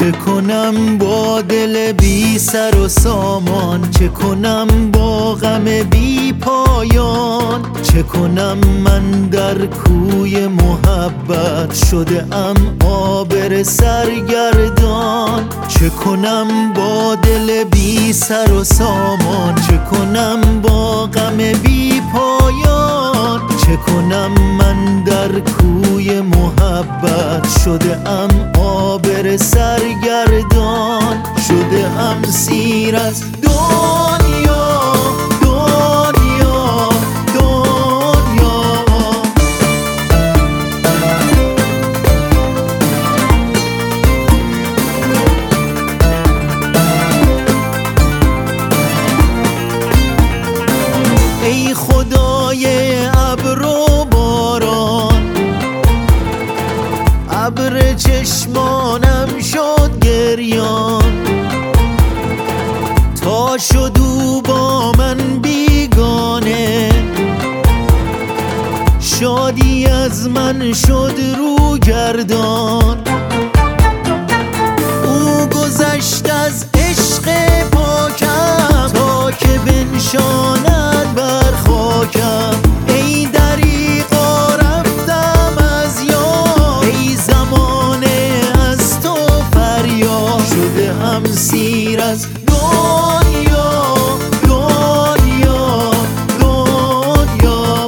چه کنم با دل بی سر و سامان، چه کنم با غم بی پایان، چه کنم من در کوی محبت شده ام عابر سرگردان، چه کنم با دل بی سر و سامان، چه کنم با غم بی پایان، چه کنم من در کوی محبت شده ام عابر سرگردان، شده ام سیر از دنیا دنیا دنیا. ای خدای ابر و باران، ابر چشمانم شد گریان، تا شد او با من بیگانه، شادی از من شد رو گردان. او گذشت از عشق پاکم تا که بنشاند بر خاکم، ای دریغا رفتم از یاد، ای زمانه از تو فریاد، شده ام سیر از دنیا دنیا دنیا.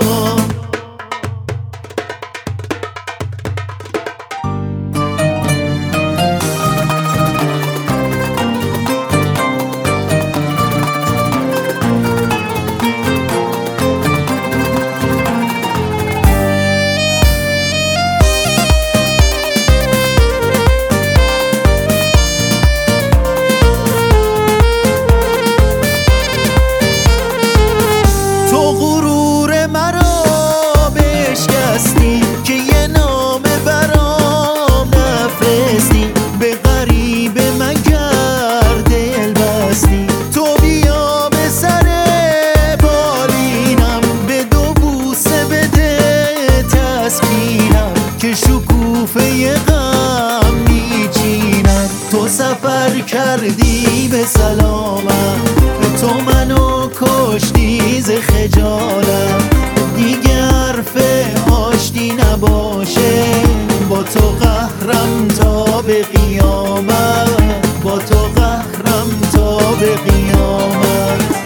که یه نامه برام نفرستی، به غریبه مگر دل بستی، تو بیا به سر بالینم، به دو بوسه بده تسکینم، که شکوفه غم میچینم. تو سفر کردی به سلامم، تو منو کشتی ز خجالم، دیگه حرف آشتی نباشه، با تو قهرم تا به قیامت، با تو قهرم تا به قیامت.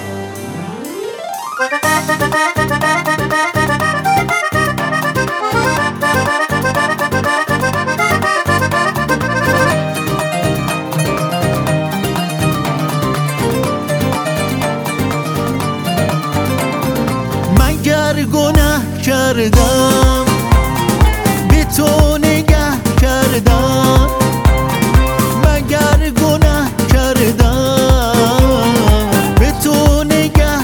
مگر گناه کردم به تو نگه کردم، مگر گناه کردم به تو نگه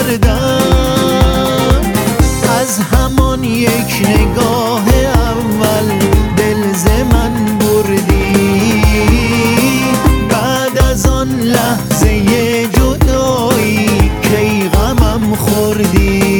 کردم، از همان یک نگاه اول دل ز من بردی، بعد از آن لحظه جدایی کی غمم خوردی.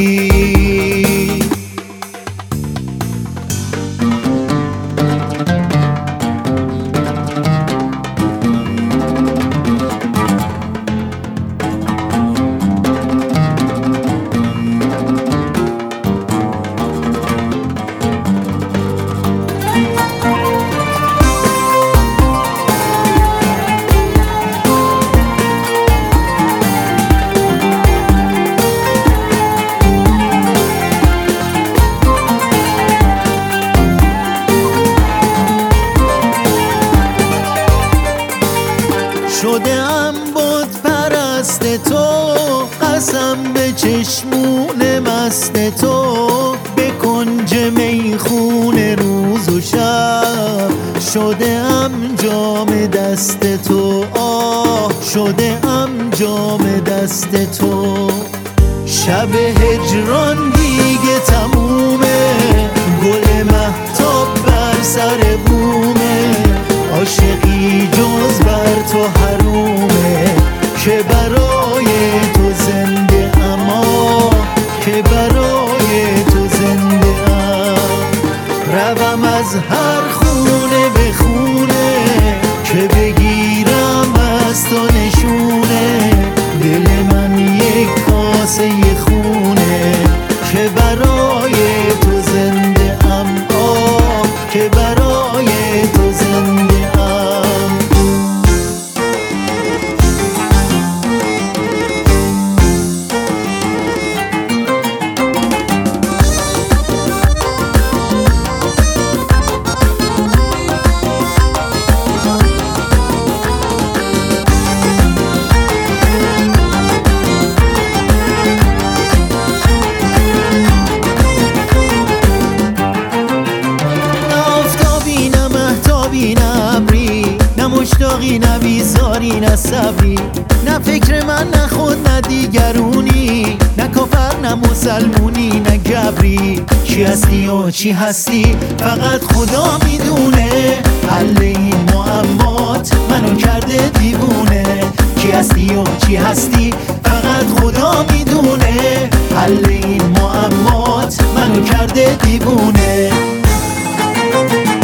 شده ام بت پرست تو، قسم به چشمون مست تو، به کنج میخون روز و شب، شده ام جام دست تو، آه شده ام جام دست تو. شب هجران دیگه تمومه، گل مهتاب بر سر بومه، عاشقی جز بر تو حرومه، که برای تو زنده اما، که برای تو زنده ام، روم از هر خونه به خونه که برای تو زنده ام. مشتاقی نه بیزاری نه صبری، نه فکر من نه خود نه دیگرونی، نه کافر نه مسلمونی نه گبری. چی هستی و چی هستی فقط خدا میدونه، حل این معمات منو کرده دیوونه. چی هستی و چی هستی فقط خدا میدونه، حل این معمات منو کرده دیوونه.